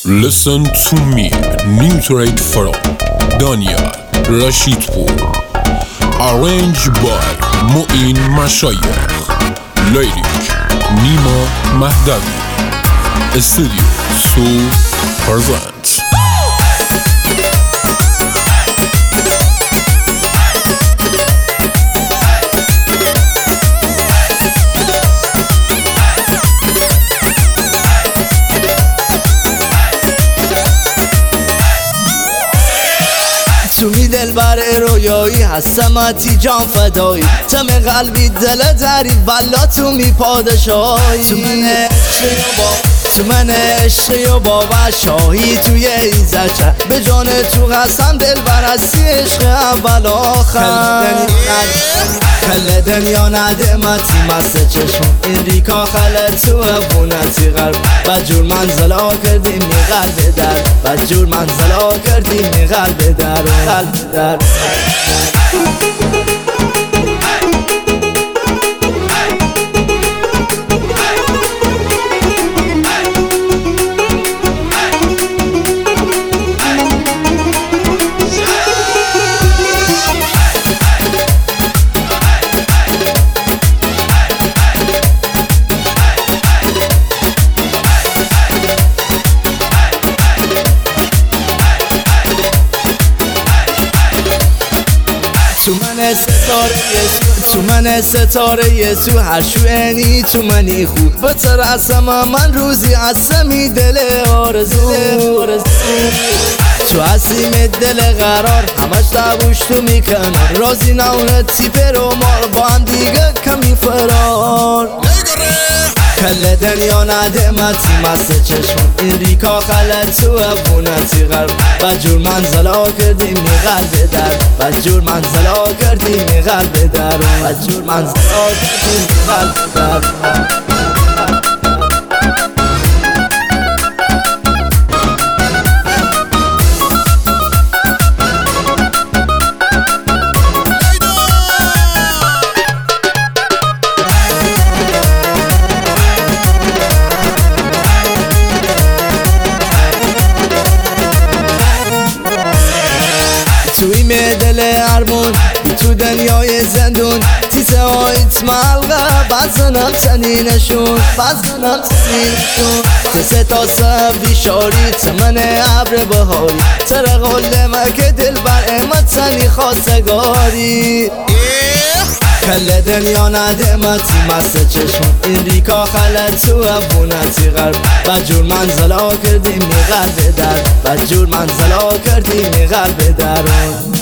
Listen to me, new trade from Daniel Rashidpour. Arranged by Mu'in Mashayekh. Lyric Nima Mahdavi. Studio So presents. تومی دلبر رویایی هستم اتی جان فدایی تم قلبی دل داری والا تو می پادشاهی تو من عشقی و بابا شاهی توی ایزچه به جان تو قسم دلبر هستی عشق اول آخر خل دنیا ندمتی مست چشم این ریکا خل تو ابونتی قلب بجور منزلا کردیم می قلب در بجور منزلا کردیم می قلب در قلب در تو من ستاره تو هر شوینی تو منی خوب بترسم من روزی عصمی دل آرزو تو عصیم دل قرار همش لبوش تو میکنم رازی نورتی پرومار با هم دیگه کمی فرار خل دنیا ندمتی مست چشم این ریکا خل تو ابونتی قلب بجور منزلا کردیم می قلب در بجور منزلا کردیم می قلب در بجور منزلا کردیم می قلب در توی دل ارمون تو دنیای زندون تیزه هایت ملغه بزنم سنینشون تسه تا صبری شاری تمن عبر بهاری تره قول مکه دل بر امت سنی خواستگاری خل دنیا ندمتی مست چشم این ریکا خل تو ابونتی قلب بجور منزلا کردیم می قلب در بجور منزلا کردیم می قلب در